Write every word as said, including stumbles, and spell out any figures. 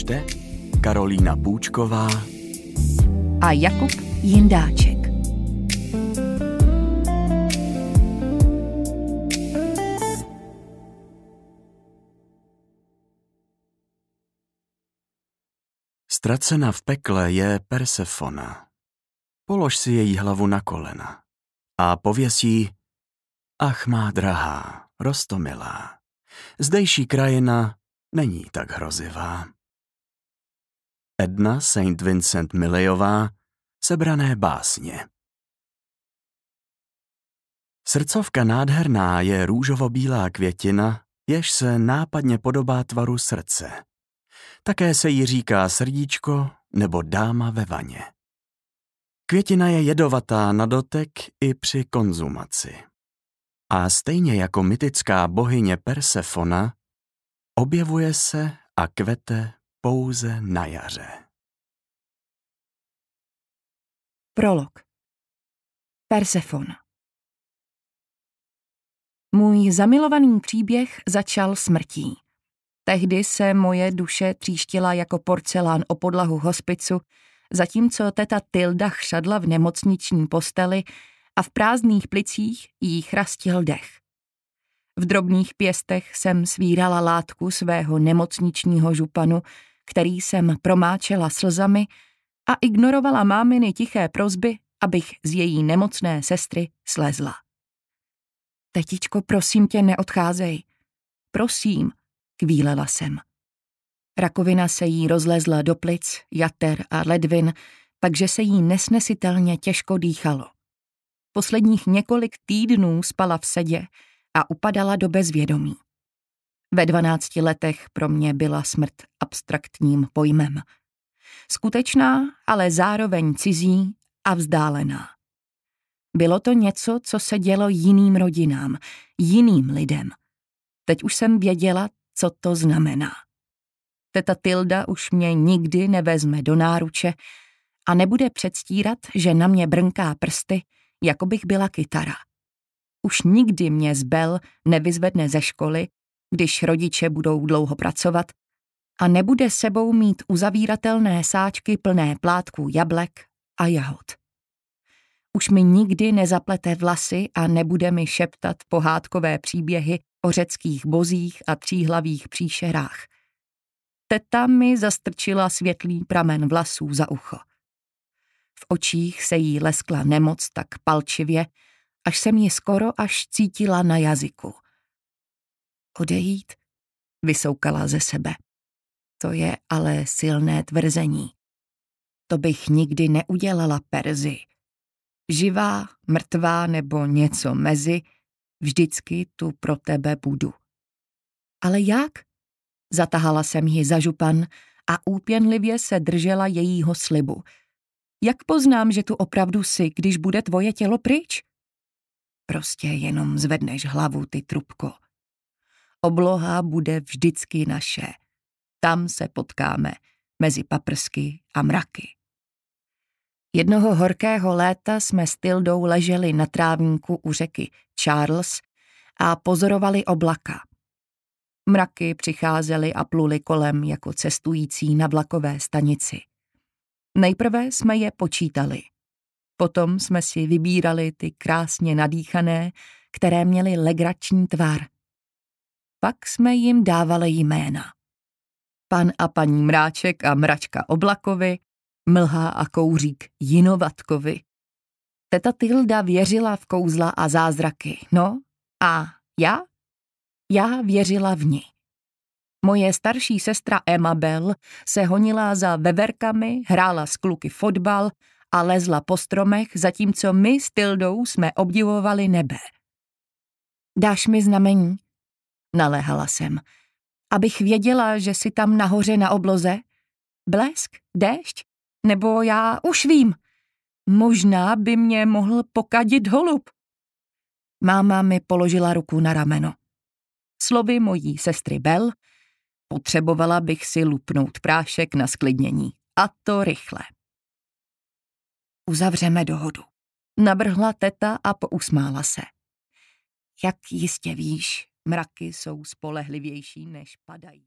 čte Karolína Půčková a Jakub Jindáček. Ztracena v pekle je Persefona. Polož si její hlavu na kolena a pověs jí: ach má drahá, roztomilá, zdejší krajina není tak hrozivá. Edna Saint Vincent Milleyová, Sebrané básně. Srdcovka nádherná je růžovo-bílá květina, jež se nápadně podobá tvaru srdce. Také se jí říká srdíčko nebo dáma ve vaně. Květina je jedovatá na dotek i při konzumaci. A stejně jako mytická bohyně Persefona, objevuje se a kvete pouze na jaře. Prolog. Persefona. Můj zamilovaný příběh začal smrtí. Tehdy se moje duše tříštila jako porcelán o podlahu hospicu, zatímco teta Tilda chřadla v nemocniční posteli a v prázdných plicích jí chrastil dech. V drobných pěstech jsem svírala látku svého nemocničního županu, který jsem promáčela slzami, a ignorovala máminy tiché prosby, abych z její nemocné sestry slezla. Tetičko, prosím tě, neodcházej. Prosím, kvílela jsem. Rakovina se jí rozlezla do plic, jater a ledvin, takže se jí nesnesitelně těžko dýchalo. Posledních několik týdnů spala v sedě a upadala do bezvědomí. Ve dvanácti letech pro mě byla smrt abstraktním pojmem. Skutečná, ale zároveň cizí a vzdálená. Bylo to něco, co se dělo jiným rodinám, jiným lidem. Teď už jsem věděla, co to znamená. Teta Tilda už mě nikdy nevezme do náruče a nebude předstírat, že na mě brnká prsty, jako bych byla kytara. Už nikdy mě zbel nevyzvedne ze školy, když rodiče budou dlouho pracovat, a nebude sebou mít uzavíratelné sáčky plné plátků jablek a jahod. Už mi nikdy nezaplete vlasy a nebude mi šeptat pohádkové příběhy o řeckých bozích a tříhlavých příšerách. Teta mi zastrčila světlý pramen vlasů za ucho. V očích se jí leskla nemoc tak palčivě, až jsem ji skoro až cítila na jazyku. Odejít? Vysoukala ze sebe. To je ale silné tvrzení. To bych nikdy neudělala, Perzi. Živá, mrtvá nebo něco mezi, vždycky tu pro tebe budu. Ale jak? Zatahala jsem ji za župan a úpěnlivě se držela jejího slibu. Jak poznám, že tu opravdu jsi, když bude tvoje tělo pryč? Prostě jenom zvedneš hlavu, ty trubko. Obloha bude vždycky naše. Tam se potkáme, mezi paprsky a mraky. Jednoho horkého léta jsme s Tildou leželi na trávníku u řeky Charles a pozorovali oblaka. Mraky přicházely a pluly kolem jako cestující na vlakové stanici. Nejprve jsme je počítali. Potom jsme si vybírali ty krásně nadýchané, které měly legrační tvar. Pak jsme jim dávali jména. Pan a paní Mráček a Mračka Oblakovi, Mlha a Kouřík Jinovatkovi. Teta Tilda věřila v kouzla a zázraky, no a já? Já věřila v ní. Moje starší sestra Emabel se honila za veverkami, hrála s kluky fotbal a lezla po stromech, zatímco my s Tildou jsme obdivovali nebe. Dáš mi znamení? Naléhala jsem. Abych věděla, že jsi tam nahoře na obloze? Blesk? Déšť? Nebo já už vím. Možná by mě mohl pokadit holub. Máma mi položila ruku na rameno. Slovy mojí sestry Bel, potřebovala bych si lupnout prášek na sklidnění. A to rychle. Uzavřeme dohodu. Navrhla teta a pousmála se. Jak jistě víš, mraky jsou spolehlivější, než padají.